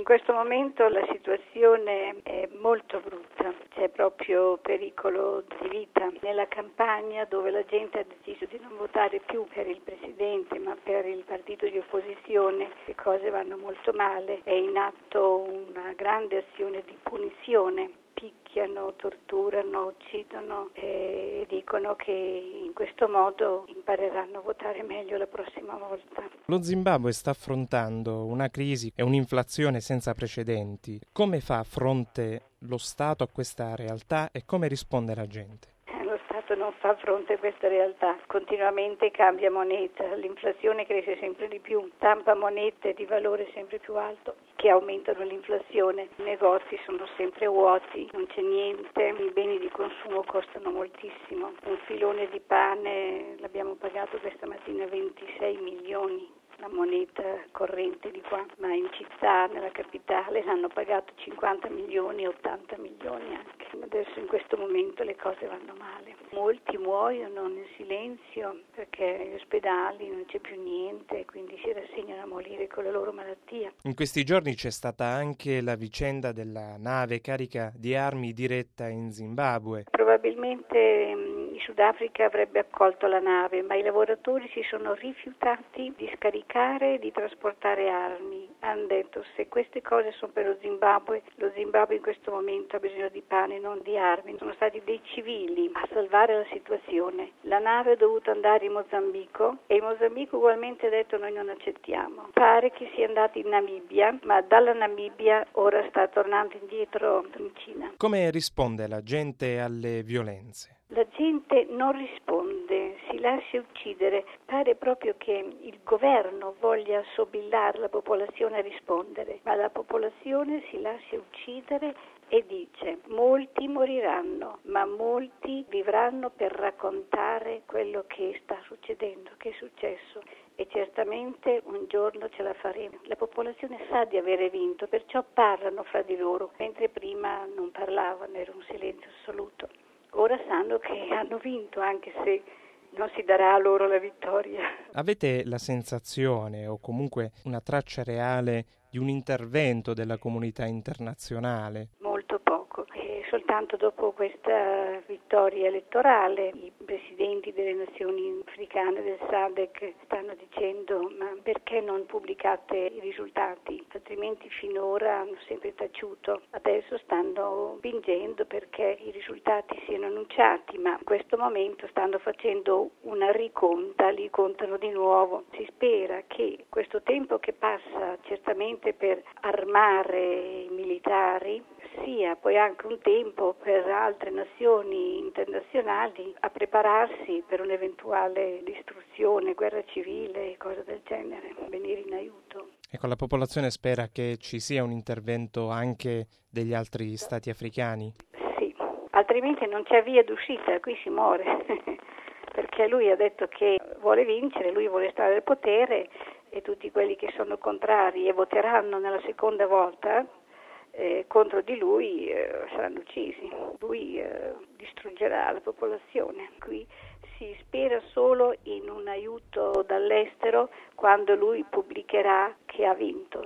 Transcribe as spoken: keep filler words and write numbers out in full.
In questo momento la situazione è molto brutta, c'è proprio pericolo di vita. Nella campagna, dove la gente ha deciso di non votare più per il presidente ma per il partito di opposizione, le cose vanno molto male, è in atto una grande azione di punizione. Picchiano, torturano, uccidono e dicono che in questo modo impareranno a votare meglio la prossima volta. Lo Zimbabwe sta affrontando una crisi e un'inflazione senza precedenti. Come fa fronte lo Stato a questa realtà e come risponde la gente? Lo Stato non fa fronte a questa realtà, continuamente cambia moneta, l'inflazione cresce sempre di più, stampa monete di valore sempre più alto che aumentano l'inflazione, i negozi sono sempre vuoti, non c'è niente, i beni di consumo costano moltissimo, un filone di pane l'abbiamo pagato questa mattina ventisei milioni. La moneta corrente di qua, ma in città, nella capitale, l'hanno pagato cinquanta milioni, ottanta milioni anche. Adesso in questo momento le cose vanno male. Molti muoiono nel silenzio perché negli ospedali non c'è più niente, quindi si rassegnano a morire con la loro malattia. In questi giorni c'è stata anche la vicenda della nave carica di armi diretta in Zimbabwe. Probabilmente mh, il Sudafrica avrebbe accolto la nave, ma i lavoratori si sono rifiutati di scaricare e di trasportare armi. Hanno detto: se queste cose sono per lo Zimbabwe, lo Zimbabwe in questo momento ha bisogno di pane, non di armi. Sono stati dei civili a salvare la situazione. La nave è dovuta andare in Mozambico e il Mozambico ugualmente ha detto: noi non accettiamo. Pare che sia andato in Namibia, ma dalla Namibia ora sta tornando indietro in Cina. Come risponde la gente alle violenze? La gente non risponde, si lascia uccidere. Pare proprio che il governo voglia sobillare la popolazione a rispondere, ma la popolazione si lascia uccidere e dice: molti moriranno, ma molti vivranno per raccontare quello che sta succedendo, che è successo. E certamente un giorno ce la faremo. La popolazione sa di avere vinto, perciò parlano fra di loro, mentre prima non parlavano, era un silenzio assoluto. Ora sanno che hanno vinto, anche se non si darà a loro la vittoria. Avete la sensazione, o comunque una traccia reale, di un intervento della comunità internazionale? Molto poco. E soltanto dopo questa vittoria elettorale i presidenti delle nazioni africane del SADC stanno dicendo: ma perché non pubblicate i risultati? Altrimenti finora hanno sempre taciuto. Adesso stanno spingendo perché i risultati siano annunciati, ma in questo momento stanno facendo una riconta, li contano di nuovo. Si spera che questo tempo che passa certamente per armare i militari sia poi anche un tempo per altre nazioni internazionali a prepararsi per un'eventuale distruzione, guerra civile, cose del genere, venire in aiuto. Ecco, la popolazione spera che ci sia un intervento anche degli altri stati africani? Sì, altrimenti non c'è via d'uscita, qui si muore, perché lui ha detto che vuole vincere, lui vuole stare al potere e tutti quelli che sono contrari e voteranno nella seconda volta Eh, contro di lui eh, saranno uccisi. Lui eh, distruggerà la popolazione. Qui si spera solo in un aiuto dall'estero quando lui pubblicherà che ha vinto.